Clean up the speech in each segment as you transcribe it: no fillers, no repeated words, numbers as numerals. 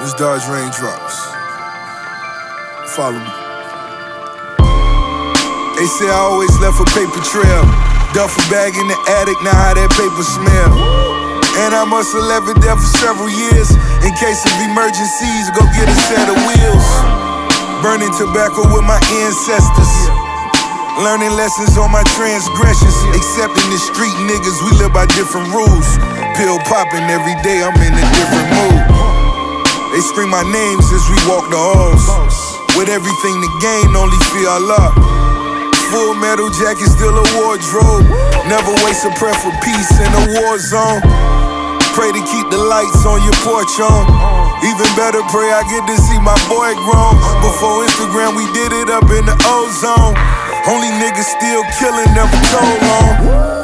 It's Dodge Raindrops. Follow me. They say I always left a paper trail. Duffel bag in the attic, now how that paper smell. And I must have left it there for several years. In case of emergencies, go get a set of wheels. Burning tobacco with my ancestors. Learning lessons on my transgressions. Accepting the street niggas, we live by different rules. Pill popping every day, I'm in a different mood. They scream my names as we walk the halls. With everything to gain, only fear Allah. Full metal jacket, still a wardrobe. Never waste a prayer for peace in a war zone. Pray to keep the lights on your porch on. Even better, pray I get to see my boy grown. Before Instagram, we did it up in the ozone. Only niggas still killing, never told on.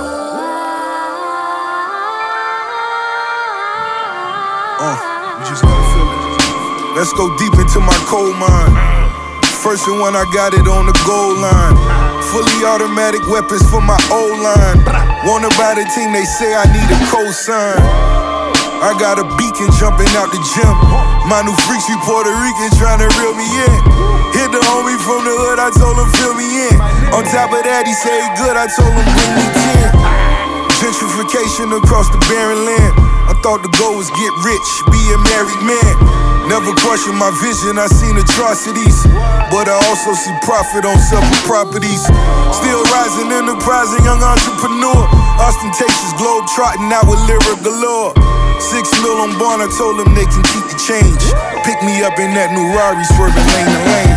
You just gotta feel it. Let's go deep into my coal mine. First and one, I got it on the goal line. Fully automatic weapons for my O-line. Wanna buy the team, they say I need a cosign. I got a beacon jumping out the gym. My new freaks be Puerto Rican trying to reel me in. Hit the homie from the hood, I told him fill me in. On top of that, he say good, I told him bring me 10. Gentrification across the barren land. I thought the goal was get rich, be a married man. Never question my vision, I seen atrocities. But I also see profit on several properties. Still rising, enterprising, young entrepreneur. Ostentatious globe trotting out with lyric galore. 6 mil on Barn, I told them they can keep the change. Pick me up in that new Rari, swerving lane to lane.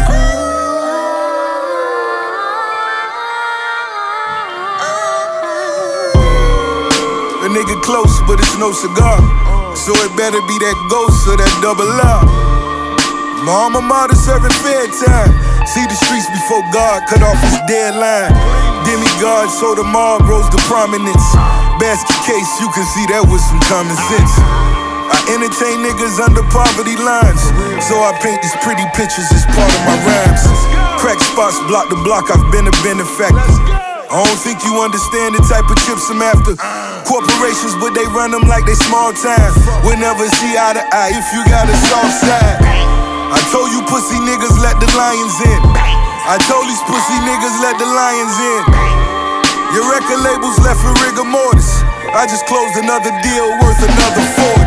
The nigga close, but it's no cigar. So it better be that ghost or that double R. My alma mater serving fair time. See the streets before God cut off his deadline. Demigod, so the mob rose to prominence. Basket case, you can see that with some common sense. I entertain niggas under poverty lines. So I paint these pretty pictures as part of my rhymes. Crack spots block the block, I've been a benefactor. I don't think you understand the type of chips I'm after. Corporations, but they run them like they small time. We'll never see eye to eye if you got a soft side. I told you pussy niggas let the lions in. I told these pussy niggas let the lions in. Your record labels left for rigor mortis. I just closed another deal worth another 40.